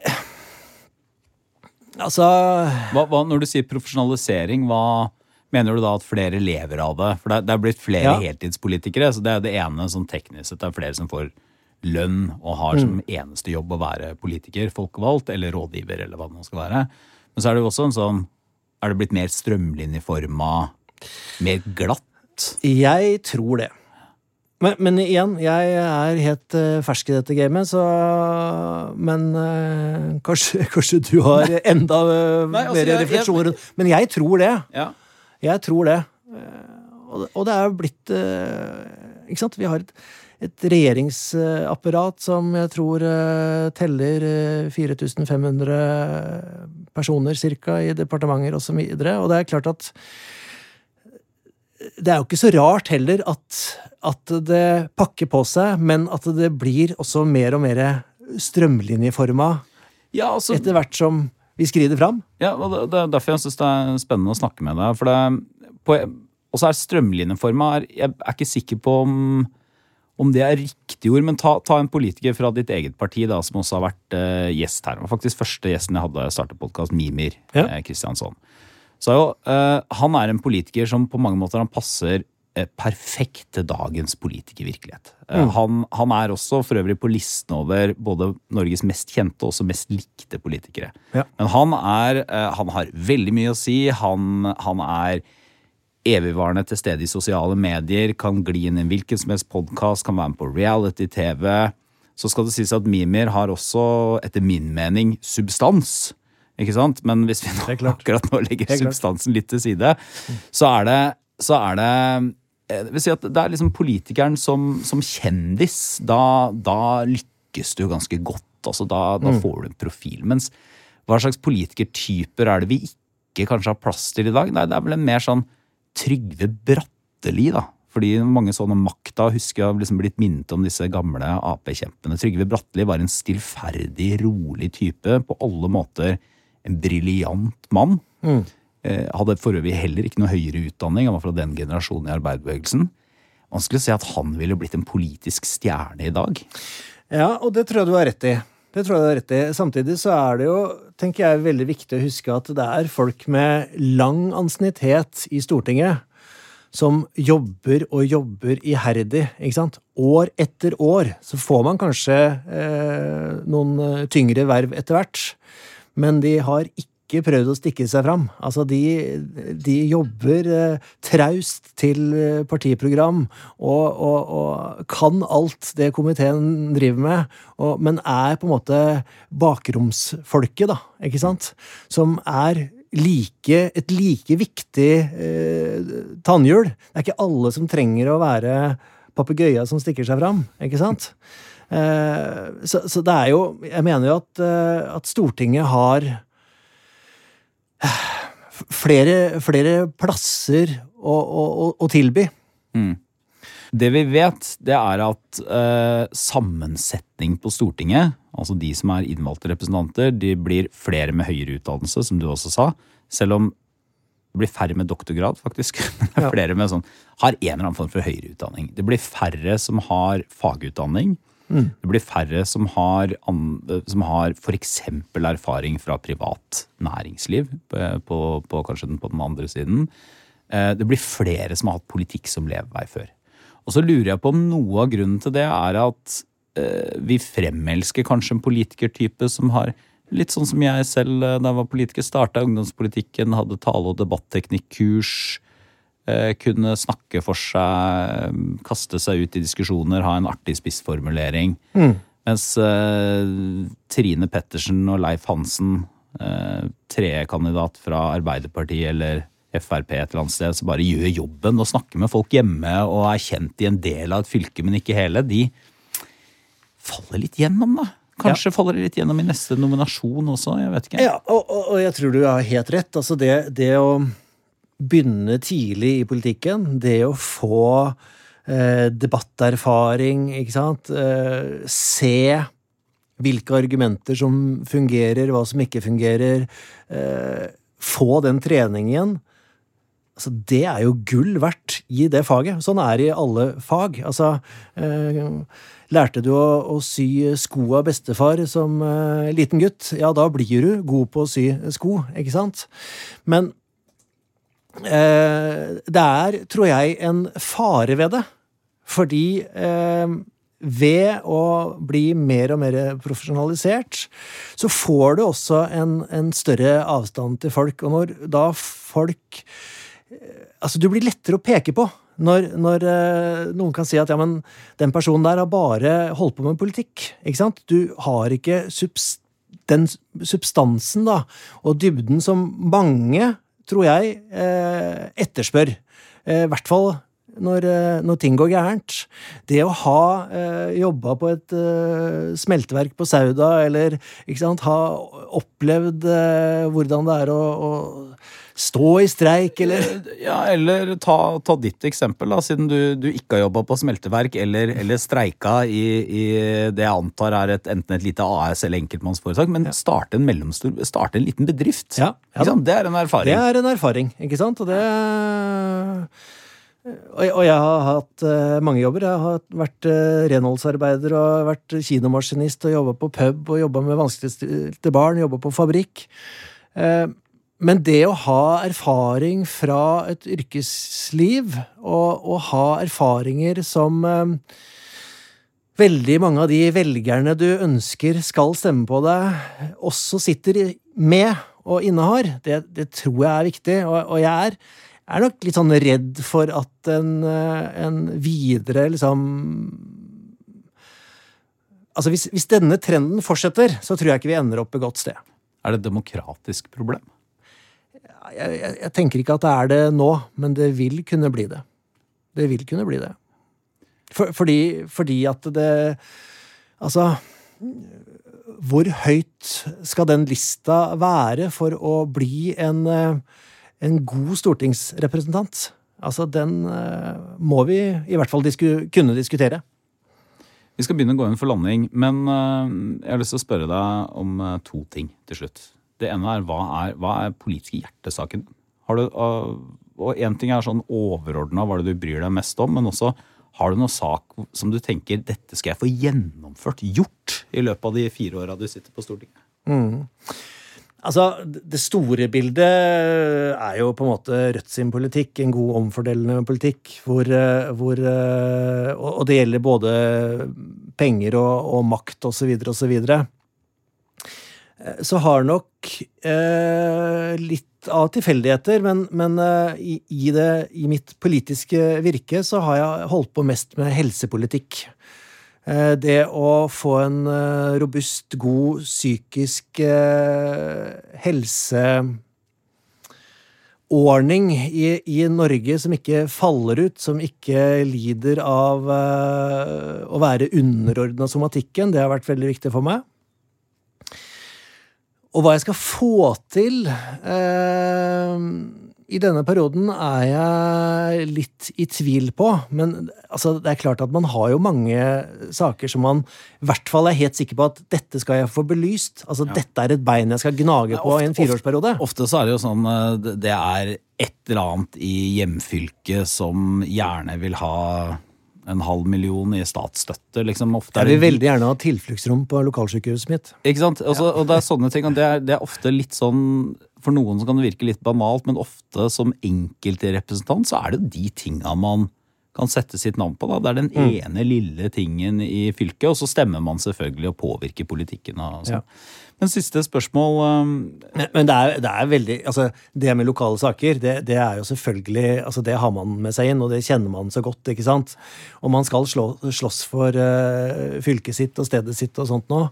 altså Hva, hva, når du sier profesjonalisering, hva mener du da at flere lever av det? For det, er- det er blitt flere Ja. heltidspolitikere, så det er det ene sånn teknisk sett. Det er flere som får lønn og har som eneste jobb å være politiker, folkevalgt, eller rådgiver, eller hva det nå skal være. Men så er det jo også en sånn, er det blitt mer strømlinjeforma, mer glatt? Jeg tror det. Men, men igjen, jeg er helt uh, fersk i dette gamet, så Men uh, kanskje, kanskje du har enda uh, Nei, altså, mer jeg- refleksjoner. Men jeg tror det. Ja. Jeg tror det. Uh, og, og det er blitt uh, Ikke sant? Vi har et, et regjeringsapparat som jeg tror uh, teller uh, fire tusen fem hundre personer cirka i departementer og så videre. Og det er klart at det er jo ikke så rart heller at, at det pakker på seg, men at det blir også mer og mer strømlinjeforma Ja, altså, etter hvert som vi skrider fram. ja, og det, det er derfor jeg synes det er spennende å snakke med deg. For det, på, og så er strømlinjeforma, er- jeg er ikke sikker på om, om det er riktig ord, men ta, ta en politiker fra ditt eget parti da, som også har vært eh, gjest her. Det var faktisk første gjesten jeg hadde startet podcast, Mimir Ja. eh, Kristiansson. Så jo, eh, han er en politiker som på mange måter han passer eh, perfekt til dagens politikervirkelighet. Eh, han, han er også for øvrig på listen over både Norges mest kjente og også mest likte politikere. Ja. Men han er, eh, han har veldig mye å si. Han, han er evigvarende til stede i sosiale medier, kan gli inn i en hvilken som helst podcast, kan være med på reality-T V. Så skal det sies at Mimir har også, etter min mening, substans. Ikke sant? Men hvis vi nå, er klart. akkurat nå legger Helt klart. substansen litt til side, så er det, så er det jeg vil si at det er liksom politikeren som, som kjendis, da, da lykkes du ganske godt. Altså da, da får du en profil. Mens hva slags politikertyper er det vi ikke kanskje har plass til i dag? Nei, det er vel en mer sånn Trygve Bratteli, da. Fordi mange sånne makta husker jeg har liksom blitt minnet om disse gamle A P-kjempene. Trygve Bratteli var en stillferdig, rolig type, på alle måter en briljant mann. Eh, hadde for øvrig heller ikke noe høyere utdanning, han var fra den generasjonen i arbeiderbevegelsen. Vanskelig å si at han ville blitt en politisk stjerne i dag. Ja, og det tror jeg du har rett i. Det tror jeg du har rett i. Samtidig så er det jo, tenker jeg, veldig viktig å huske at det er folk med lang ansiennitet i Stortinget som jobber og jobber iherdig, ikke sant? År etter år så får man kanskje eh, noen eh, tyngre verv etter hvert, men de har ikke prøvd å stikke seg fram. Altså, de, de jobber eh, traust til eh, partiprogram og, og, og kan alt det komiteen driver med, og, men er på en måte bakromsfolket, da, ikke sant? Som er like, et like viktig eh, tannhjul. Det er ikke alle som trenger å være papegøya som stikker seg fram, ikke sant? Eh, så, så det er jo, jeg mener jo at, eh, at Stortinget har flere, flere plasser å, å, å, å tilby. Det vi vet, det er at eh, sammensetning på Stortinget, altså de som er innvalgte representanter, de blir flere med høyere utdannelse, som du også sa, selv om det blir færre med doktorgrad, faktisk. Det er Ja. flere med sånn, har en eller annen form for høyere utdanning. Det blir færre som har fagutdanning. Det blir færre som har, an- som har for eksempel erfaring fra privat næringsliv, på, på, på kanskje den, på den andre siden. Eh, Det blir flere som har hatt politikk som levevei før. Og så lurer jeg på om noe av grunnen til det er at eh, vi fremelsker kanskje en politikertype som har litt sånn som jeg selv eh, da jeg var politiker, startet ungdomspolitikken, hadde tale- og debatteknikkurs, eh, kunne snakke for seg, kaste seg ut i diskusjoner, ha en artig spissformulering. Mens eh, Trine Pettersen og Leif Hansen eh, trekandidat fra Arbeiderpartiet eller F R P et eller annet sted, så bare gjør jobben og snakker med folk hjemme og er kjent i en del av et fylke, men ikke hele, de faller litt gjennom da. Kanskje ja. Faller det litt gjennom i neste nominasjon også, jeg vet ikke. Ja, og, og, og jeg tror du har helt rett. Altså det, det å begynne tidlig i politikken, det å få eh, debatterfaring, ikke sant? Eh, se hvilke argumenter som fungerer, hva som ikke fungerer, eh, få den treningen. Altså, det er jo gull verdt i det faget. Sånn er det i alle fag. Altså, eh, lærte du å, å sy sko av bestefar som eh, liten gutt, ja, da blir du god på å sy sko, ikke sant? Men eh, det er, tror jeg, en fare ved det. Fordi eh, ved å bli mer og mer profesjonalisert, så får du også en, en større avstand til folk. Og når da folk Altså, du blir lettere å peke på når, når uh, noen kan si at ja, men den personen der har bare holdt på med politikk, ikke sant? Du har ikke subs- den substansen da, og dybden som mange, tror jeg, uh, etterspør. Uh, I hvert fall når, uh, når ting går gærent. Det å ha uh, jobbet på et uh, smelteverk på Sauda, eller ikke sant, ha opplevd uh, hvordan det er å, å stå i streik, eller? Ja, eller ta, ta ditt eksempel da, siden du, du ikke har jobbet på smelteverk, eller, eller streika i, i det jeg antar er et, enten et lite A S eller enkeltmannsforetak, men ja. starte en mellomstor, starte en liten bedrift. Ja, ja, det er en erfaring. Det er en erfaring, ikke sant? Og det... Og jeg, og jeg har hatt uh, mange jobber. Jeg har vært uh, renholdsarbeider og vært kinomaskinist og jobbet på pub og jobbet med vanskeligstilte barn, jobbet på fabrikk. Uh, Men det å ha erfaring fra et yrkesliv, og, og ha erfaringer som eh, veldig mange av de velgerne du ønsker skal stemme på deg, også sitter med og innehar, det, det tror jeg er viktig. Og, og jeg er, er nok litt sånn redd for at en, en videre liksom Altså hvis, hvis denne trenden fortsetter, så tror jeg ikke vi ender opp på et godt sted. Er det et demokratisk problem? Jeg, jeg, jeg tenker ikke at det er det nå, men det vil kunne bli det. Det vil kunne bli det. For, fordi, fordi at det Altså, hvor høyt skal den lista være for å bli en, en god stortingsrepresentant? Altså, den må vi i hvert fall disku, kunne diskutere. Vi skal begynne å gå inn for landing, men jeg har lyst til å spørre deg om to ting til slutt. Det ene er, hva er, hva er politiske hjertesaken? Har du, og en ting er sånn overordnet hva det du bryr deg mest om, men også har du noen sak som du tenker, dette skal jeg få gjennomført, gjort i løpet av de fire årene du sitter på Stortinget? Mm. Altså, det store bildet er jo på en måte Rødt sin politikk, en god omfordelende politikk, hvor, hvor, og det gjelder både penger og, og makt og så videre og så videre. Så har nok eh, litt av tilfeldigheter, men, men eh, i, i, det, i mitt politiske virke så har jeg holdt på mest med helsepolitikk. Eh, det å få en eh, robust, god psykisk eh, helseordning i, i Norge som ikke faller ut, som ikke lider av eh, å være underordnet somatikken, det har vært veldig viktig for meg. Og hva jeg skal få til eh, i denne perioden er jeg litt i tvil på, men altså, det er klart at man har jo mange saker som man i hvert fall er helt sikker på at dette skal jeg få belyst. Altså, ja. Dette er et bein jeg skal gnage på ofte, i en fireårsperiode. Ofte, ofte så er det jo sånn, det er et eller annet i hjemfylket som gjerne vil ha en halv million i statsstøtte, liksom. Ofte jeg vil veldig gjerne ha tilfluktsrom på lokalsykehuset mitt. Ikke sant? Altså, ja. Og det er sånne ting, og det er, det er ofte litt sånn, for noen så kan det virke litt banalt, men ofte som enkeltrepresentant så er det de tingene man kan sette sitt navn på. Da. Det er den mm. ene lille tingen i fylket, og så stemmer man selvfølgelig og påvirker politikken. Og sånn. Ja. Men siste spørsmål... Um... Men, men det, er, det er veldig... Altså, det med lokale saker, det, det er jo selvfølgelig... Altså, det har man med seg inn, og det kjenner man så godt, ikke sant? Og man skal slå, slåss for uh, fylket sitt og stedet sitt og sånt nå.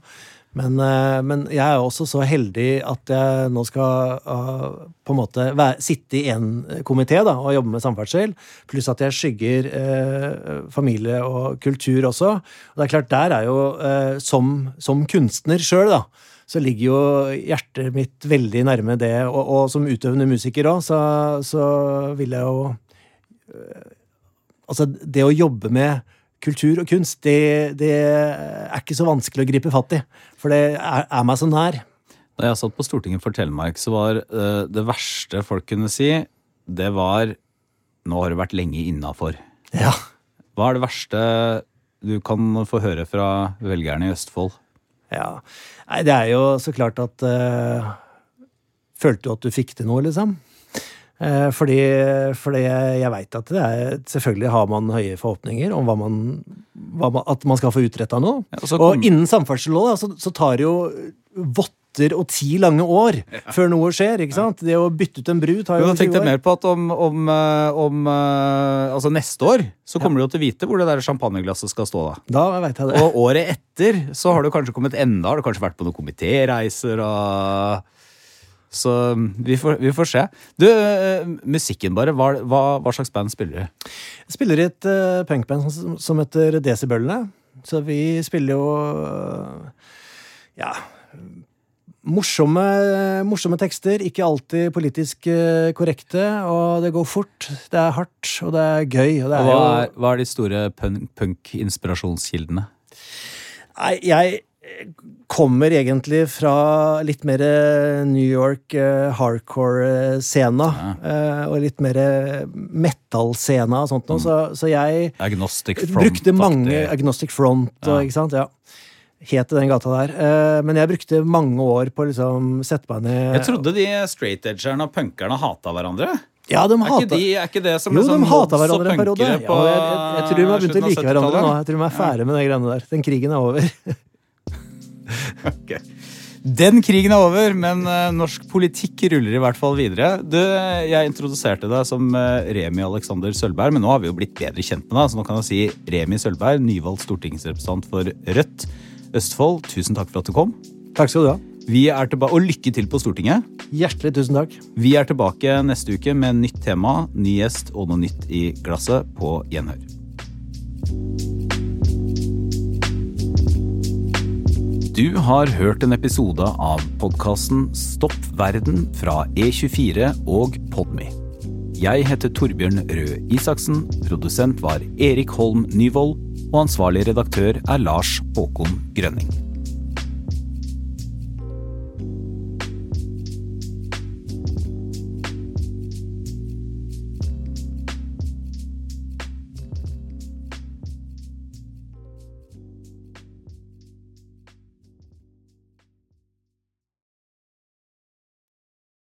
Men, men jeg er også så heldig at jeg nå skal uh, på en måte være, sitte i en komité da, og jobbe med samferdsel, pluss at jeg skygger uh, familie og kultur også. Og det er klart, der er jo uh, som, som kunstner selv da, så ligger jo hjertet mitt veldig nærme det, og, og som utøvende musiker også, så, så vil jeg jo uh, altså det å jobbe med kultur og kunst, det, det er ikke så vanskelig å gripe fatt i, for det er, er meg så nær. Da jeg satt på Stortinget for Telemark, så var uh, det verste folk kunne si, det var, nå har du vært lenge innenfor. Ja. Hva er det verste du kan få høre fra velgerne i Østfold? Ja, nei, det er jo så klart at uh, følte du at du fikk til noe, liksom? Fordi, fordi jeg vet at det er, selvfølgelig har man høye forhåpninger om hva man, hva man, at man skal få utrettet noe. Ja, og, kom... og innen samferdselslov så, så tar det jo votter og ti lange år ja. Før noe skjer, ikke sant? Det å bytte ut en bru tar jo ti år. Men da tenkte jeg mer på at om, om, om altså neste år, så kommer ja. Du til å vite hvor det der champagneglasset skal stå da. Da vet jeg det. Og året etter så har du kanskje kommet enda, har du kanskje vært på noen komitéreiser og... Så vi får, vi får se. Du, musikken bare, hva, hva, hva slags band spiller du? Jeg spiller i et uh, punkband som, som heter Decibelene. Så vi spiller jo, uh, ja, morsomme, morsomme tekster, ikke alltid politisk uh, korrekte, og det går fort, det er hardt, og det er gøy. Og, det er og hva, jo, er, hva er de store punk-inspirasjonskildene? Nei, jeg... kommer egentlig fra litt mer New York uh, hardcore-scena ja. uh, og litt mer metal-scena og sånt noe, mm. så, så jeg Agnostic Front, brukte mange faktisk. Agnostic Front, og, ja. Ikke sant, ja. Het i den gata der. Uh, men jeg brukte mange år på å liksom sette meg ned. Jeg trodde de straight-edgerne og punkerne hatet hverandre. Ja, de er, hata... ikke de, er ikke det som jo, liksom de hatet hverandre en periode. På, ja, jeg, jeg, jeg tror de har begynt å like hverandre nå. Jeg tror de er ferdig med de greiene der. Den krigen er over. Okay. Den krigen er over, men uh, norsk politikk ruller i hvert fall videre. Du, jeg introduserte deg som uh, Remi Alexander Sølberg, men nå har vi jo blitt bedre kjent med deg, så nå kan jeg si Remi Sølberg, nyvalgt stortingsrepresentant for Rødt Østfold. Tusen takk for at du kom. Takk skal du ha. Vi er tilbake, og lykke til på Stortinget. Hjertelig tusen takk. Vi er tilbake neste uke med nytt tema, ny gjest og noe nytt i glasset på gjenhør. Du har hørt en episode av podcasten Stopp Verden fra E tjuefire og Podme. Jeg heter Torbjørn Røe Isaksen, produsent var Erik Holm Nyvold, og ansvarlig redaktør er Lars Håkon Grønning.